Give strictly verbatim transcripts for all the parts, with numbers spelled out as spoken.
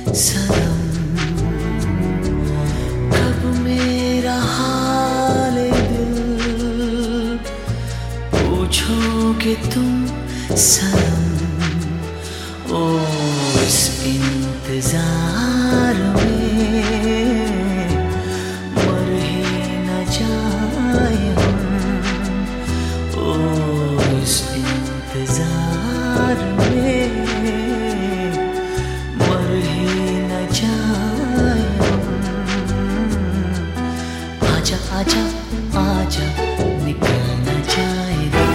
सनम, कब मेरा हाल दिल पूछोगे तुम सनम। ओ इस इंतजार में मर ही न जाए हम। ओ इस इंतजार में मर ही न जाए हम। आजा आजा आजा निकल न जाए दिल।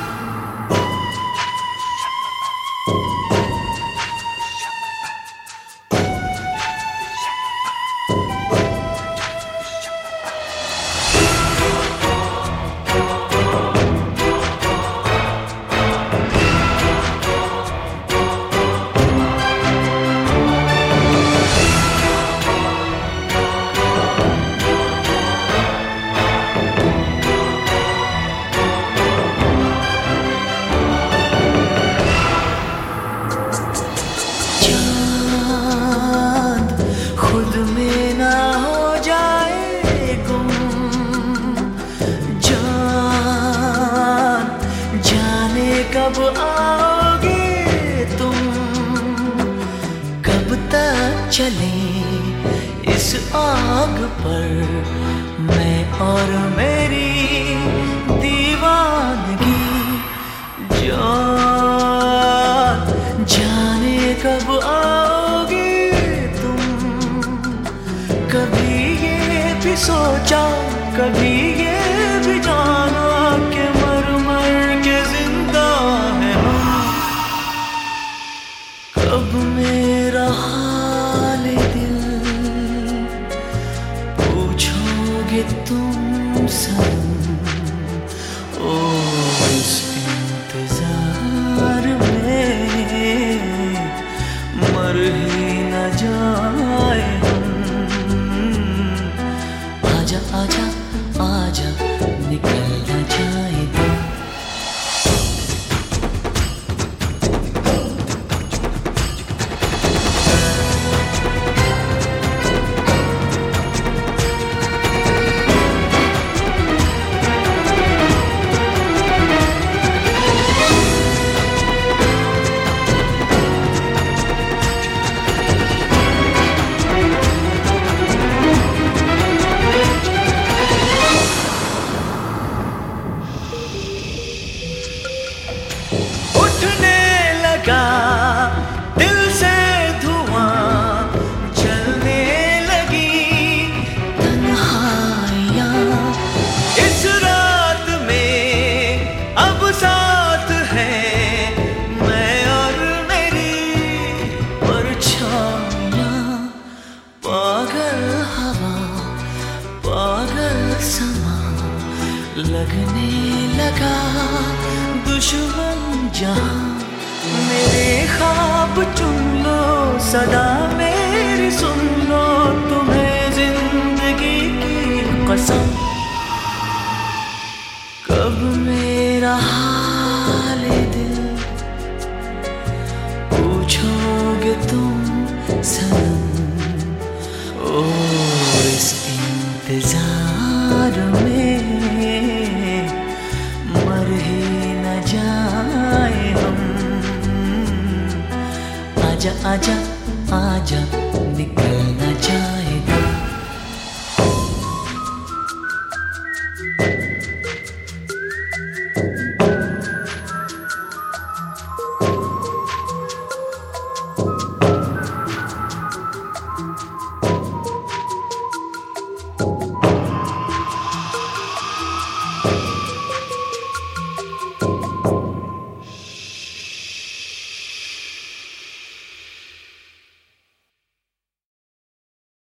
कब आओगे तुम, कब तक चले इस आग पर मैं और मेरी दीवानगी। जान जाने कब आओगे तुम, कभी ये भी सोचा कभी ये भी जाना कि मर मर के जिंदा है हम। कब मेरा हाल दिल पूछोगे तुम सनम। ओ इस इंतजार में मर ही न जाए हम। आजा आजा आजा निकल न जाए दिल। दिल से धुआं जलने लगी तन्हाइयाँ इस रात में अब साथ है मैं और मेरी परछाइयाँ। पागल हवा पागल समा लगने लगा दुश्मन जहाँ। मेरे ख्वाब चुन लो सदा मेरी सुन लो तुम्हें जिंदगी की कसम। कब मेरा हाल दिल पूछोगे तुम सनम।